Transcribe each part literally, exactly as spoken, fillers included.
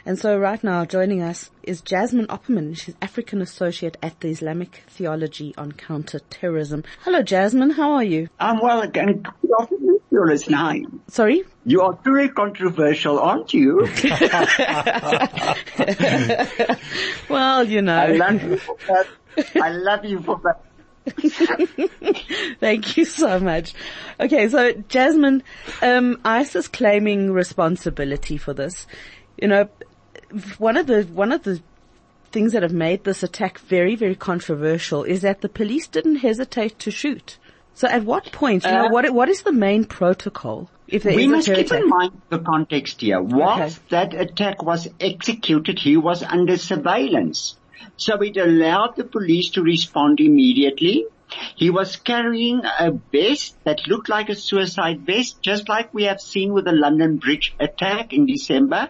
And so right now joining us is Jasmine Opperman. She's African Associate at the Islamic Theology on Counterterrorism. Hello, Jasmine. How are you? I'm well again. Sorry? You are very controversial, aren't you? Well, you know. I love you for that. I love you for that. Thank you so much. Okay, so Jasmine, um, ISIS claiming responsibility for this. You know, one of the one of the things that have made this attack very, very controversial is that the police didn't hesitate to shoot. So at what point, you know, uh, what what is the main protocol if there we is a must terror keep attack? in mind the context here. Whilst Okay. that attack was executed, he was under surveillance. So it allowed the police to respond immediately. He was carrying a vest that looked like a suicide vest, just like we have seen with the London Bridge attack in December,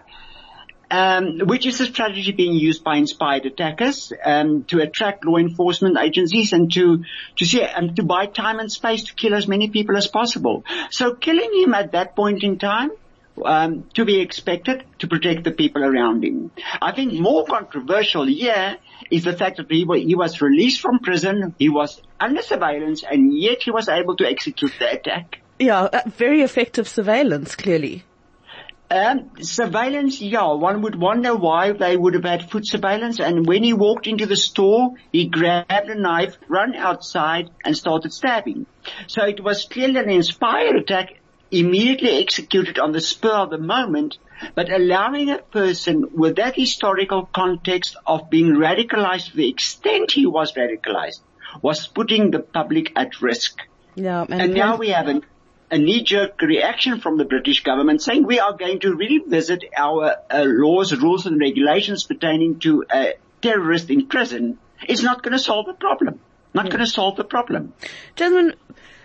um, which is a strategy being used by inspired attackers um, to attract law enforcement agencies and to to see and to buy time and space to kill as many people as possible. So killing him at that point in time, Um, to be expected to protect the people around him. I think more controversial here is the fact that he was, he was released from prison, he was under surveillance, and yet he was able to execute the attack. Yeah, uh, very effective surveillance, clearly. Um, surveillance, yeah, one would wonder why they would have had foot surveillance, and when he walked into the store, he grabbed a knife, ran outside, and started stabbing. So it was clearly an inspired attack, immediately executed on the spur of the moment, but allowing a person with that historical context of being radicalized to the extent he was radicalized was putting the public at risk. Yeah, and, and now we have an, a knee-jerk reaction from the British government saying we are going to revisit our uh, laws, rules and regulations pertaining to a terrorist in prison. It's not going to solve the problem. Not yeah. going to solve the problem. Jasmine,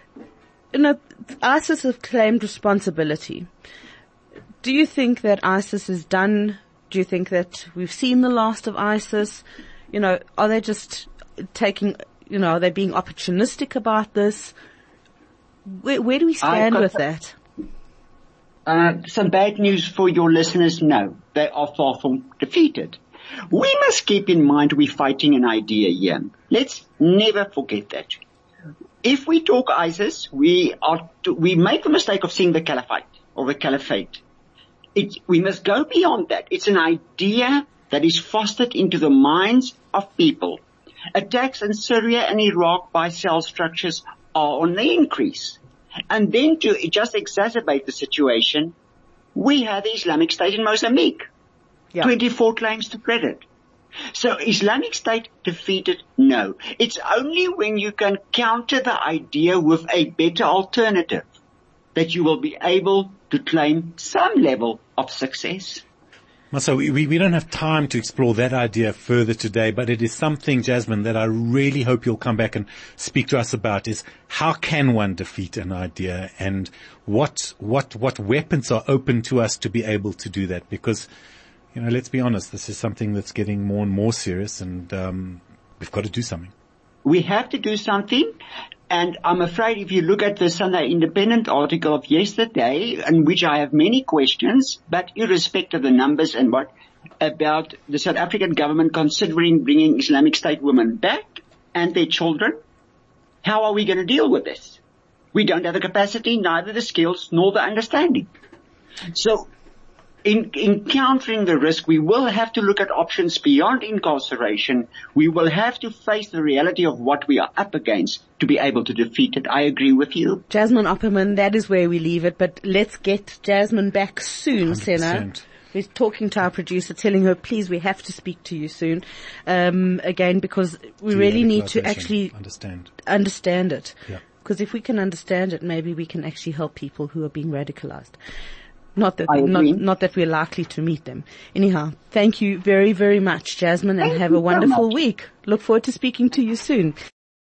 you know, ISIS have claimed responsibility. Do you think that ISIS is done? Do you think that we've seen the last of ISIS? You know, are they just taking, you know, are they being opportunistic about this? Where, where do we stand with that? Uh, some bad news for your listeners. No, they are far from defeated. We must keep in mind we're fighting an idea here. Let's never forget that. If we talk ISIS, we are to, we make the mistake of seeing the caliphate or the caliphate. It, we must go beyond that. It's an idea that is fostered into the minds of people. Attacks in Syria and Iraq by cell structures are on the increase. And then to just exacerbate the situation, we have the Islamic State in Mozambique. Yeah. twenty-four claims to credit. So Islamic State defeated? No. It's only when you can counter the idea with a better alternative that you will be able to claim some level of success. So we, we don't have time to explore that idea further today, but it is something, Jasmine, that I really hope you'll come back and speak to us about is how can one defeat an idea and what, what, what weapons are open to us to be able to do that? Because you know, let's be honest, this is something that's getting more and more serious and um, we've got to do something. We have to do something, and I'm afraid if you look at the Sunday Independent article of yesterday, in which I have many questions, but irrespective of the numbers and what, about the South African government considering bringing Islamic State women back and their children, how are we going to deal with this? We don't have the capacity, neither the skills, nor the understanding. So, In encountering the risk, we will have to look at options beyond incarceration. We will have to face the reality of what we are up against to be able to defeat it. I agree with you. Jasmine Opperman, that is where we leave it. But let's get Jasmine back soon, Senna. We're talking to our producer, telling her, please, we have to speak to you soon. Um, again, because we really need to actually understand, understand it. Yeah. Because if we can understand it, maybe we can actually help people who are being radicalized. Not that, not, not that we're likely to meet them. Anyhow, thank you very, very much, Jasmine, and thank have a wonderful so week. Look forward to speaking to you soon.